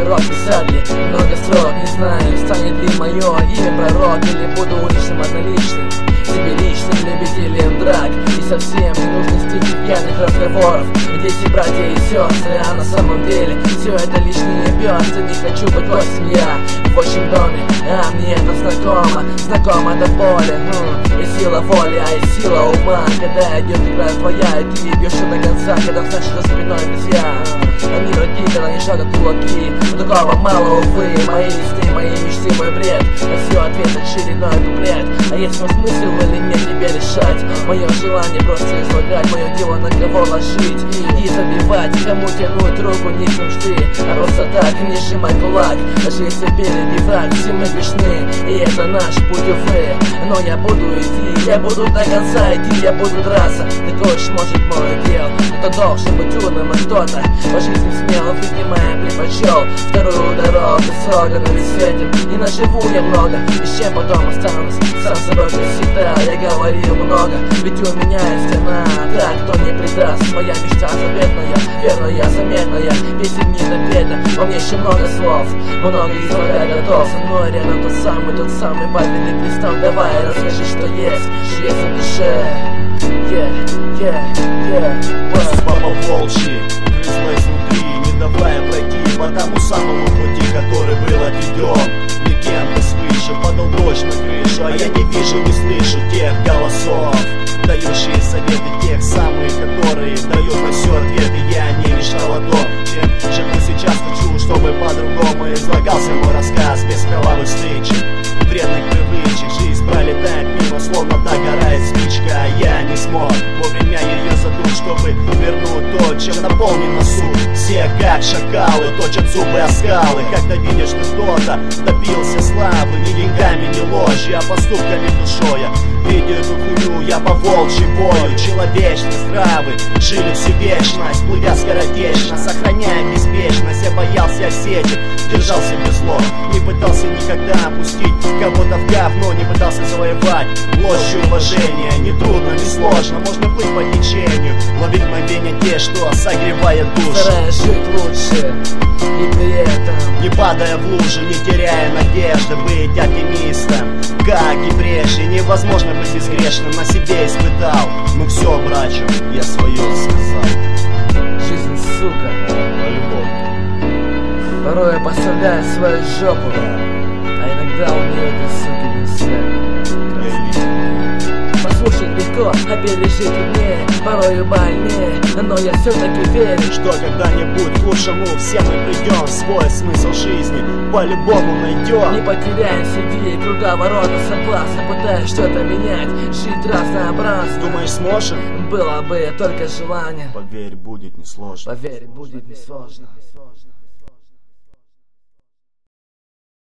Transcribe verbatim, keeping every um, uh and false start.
рок писать ли много строк, не знаю, станет ли мое имя пророк, или буду уличным одноличным, себе личным любителем драк и совсем ненужных стихи пьяных разговоров. Дети, братья и сестры, а на самом деле все это лишние пёстры. Не хочу быть гостем я в общем доме, а мне это знакомо, знакомо до боли. хм, И сила воли, а и сила ума, когда идет игра твоя, и ты бьешь до конца, когда значит за спиной друзья. Они враги, когда не шагают кулаки, но такого мало, увы. Мои сны, мои мечты, мой бред, на все ответ очередной куплет. А есть мой смысл или нет, тебе решать. Мое желание просто излагать, мое дело на кого ложить и забивать, кому тянуть руку нет нужды, а просто так не сжимай кулак. Даже если впереди враг, все мы грешны, и это наш путь, увы. Но я буду идти, я буду до конца идти, я буду драться. Такой уж может мой дел, кто должен быть умным, а кто-то по жизни смело, видимая, предпочел вторую дорогу строго на весь этим. И наживу я много, и с чем потом останусь сам собой, как всегда. Я говорил много, ведь у меня есть она, та, кто не предаст. Моя мечта заветная, верная, заметная, песен не допета. Во мне еще много слов, много излагать готов. Со мной рядом тот самый, тот самый памятник листом. Давай расскажи, что есть, что есть в душе. Yeah, yeah, yeah, wow. Папа волчий, грызла изнутри, не давая пройти по тому самому пути, который был отведен. Легенда свыше, падал дождь на крышу, а я не вижу, не слышу тех голосов, дающие советы тех самых, которые дают на все ответы. Я не решал о том, чем живу сейчас, хочу, чтобы по-другому излагался мой рассказ без кровавых стычек, вредных привычек. Жизнь пролетает мимо, словно догорает спичка, а я не смог вовремя ее задуть, чтобы вернуть то, чем наполнена суть. Все как шакалы точат зубы о скалы, когда видишь, что кто-то добился славы не деньгами, не ложью, а поступками душой. Видя эту хуйню, я по волчьи бою. Человечность, здравы, жили всю вечность, плывя скоротечно, сохраняя беспечность. Я боялся осечек, держал себе зло, не пытался никогда опустить кого-то в говно, не пытался завоевать ложь и уважение. Не трудно, не сложно, можно плыть по течению, ловить мгновения те, что согревает душу. Стараюсь жить лучше и при этом не падая в лужу, не теряя надежды, быть оптимистом. Как и прежде, невозможно быть безгрешным, на себе испытал. Ну все, братчо, я свое сказал. Жизнь, сука, по-любому. порой я поставляю свою жопу, а иногда у нее этой суки не свет. Послушать легко, а пережить труднее, порою больнее, но я все-таки верю, что когда-нибудь к лучшему все мы придем, свой смысл жизни по-любому найдем. Не потеряем среди круговорота согласно, пытаясь что-то менять, жить разнообразно. Думаешь, сможем? Было бы только желание. Поверь, будет несложно. Поверь, будет несложно.